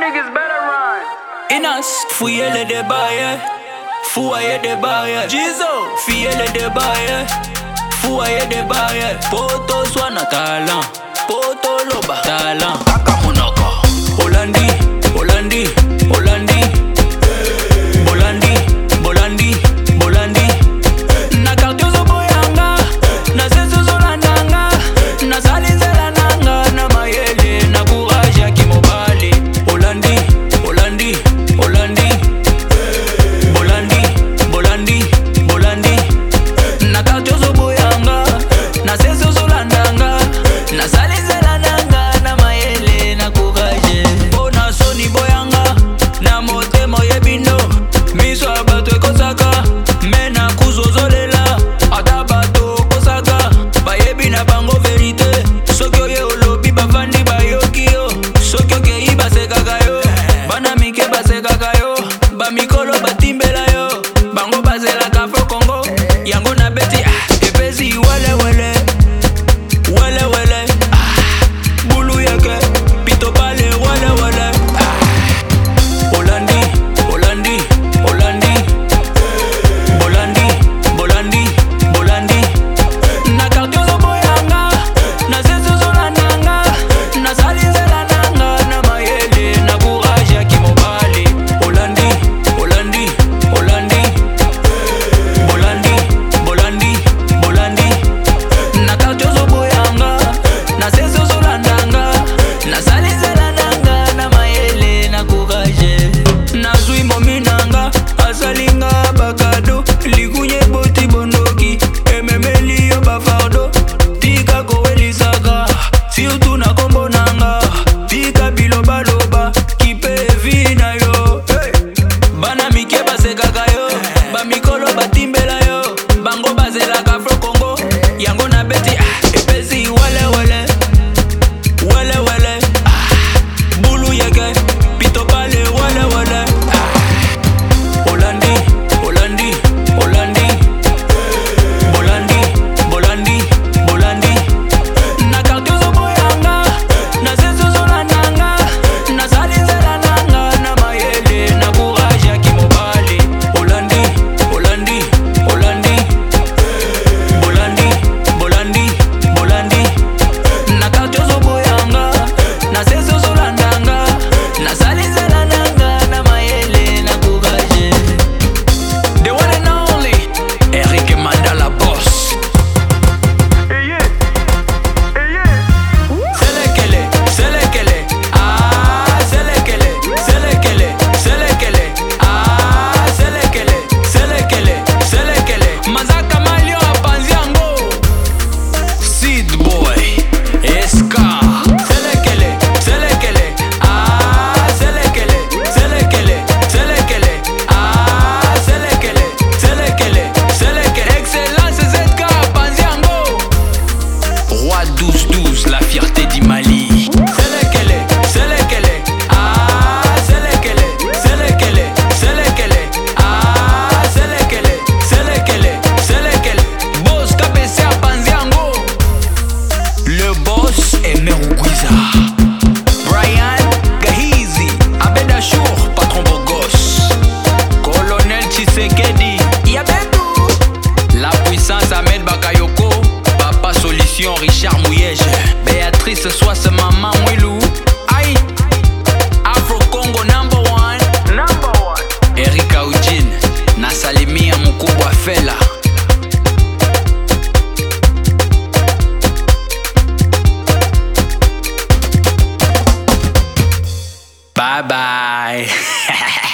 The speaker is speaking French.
niggas better run. Inas, fouiller les débats, yeah. Fouiller des barrières. Jizo, fouiller les débats, yeah. Fouiller des barrières. Poto swana talent. Poto loba talent. Kakamunoko. Holandi, Holandi, Holandi. Bolandi, Bolandi, Bolandi. Na kartiozo boyanga. Na seso zolandanga. Na salizela nanga. Na mayele, na courage ya kimobali. Holandi, Holandi, Holandi. Bolandi, Bolandi, Bolandi. Na kartiozo boyanga. Na seso zolandanga. Na salizela nanga. Na mayele, na courage. Bona soni boyanga. Na motemo yebino. Miso abato ekosaka. Mena kuzozolela. Ata bato kosaka. Bayebi na bango verite. Soki oye olobi bafandi bayoki yo. Soki okei basekaka yo. Bana mike basekaka yo. Bamikolo batimbela yo. Bango bazelaka Afro Congo. Yango na beti epesi wele wele. Wele wele. Bulu yeke. Pito pale wele wele. Holandi, Holandi, Holandi. Bolandi, Bolandi, Bolandi. Na kartiozo boyanga. Na seso zolandanga. Na salizela nanga. Na mayele, na courage ya kimobali. Holandi, Holandi, Holandi. Bolandi, Bolandi, Bolandi. Na kartiozo boyanga. Na seso zolandanga. Na salizela nanga. Na mayele, na courage. Nazwi mominanga. Asalinga bakado. Likunye boti bondoki. Ememeli yo bafardo. Tika kowelisaka. Surtout na kombo nanga. Tika biloba loba. Kipe vi na yo. Hey. Bana mike basekaka yo. Bamikolo batimbela yo. Bango bazelaka Afro Congo. Yango na beti epesi wele wele. Wele wele. Bulu yeke. Pito pale wele wele. Holandi, Holandi, Holandi. Bolandi, Bolandi, Bolandi. Na kartiozo boyanga. Na seso zolandanga. Na salizela nanga. Na mayele, na courage ya kimobali. Holandi, Holandi, Holandi. Bolandi, Bolandi, Bolandi. Na kartiozo boyanga. Na seso zolandanga. Na salizela nanga. Na mayele, na courage. The one and only Eric Mandala Boss. Hey yeah, hey yeah. Selekele, selekele, ah selekele, selekele, selekele, ah selekele, selekele, selekele. Mazaka Malio apanziango. Seed Boy, Eska. Selekele, selekele, ah selekele, selekele, selekele, ah selekele, selekele, selekele. Excellence ZK apanziango. Roi 12-12, la fierté du Mali. Selekele, selekele, ah selekele, selekele, selekele, ah selekele, selekele, selekele. Boss KPC apanziango. Le boss est Merugwiza. Brian Gahizi, Abedachour, patron beau gosse. Colonel Tshisekedi, Yabedou. La puissance Ahmed Bakayoko. Papa Solution Richard Mouyege. Béatrice Soisse Maman Mwilou. Aïe. Afro Congo number one. Number one. Erika Eugene. Nasalimia Mukubwa Fela. Bye bye.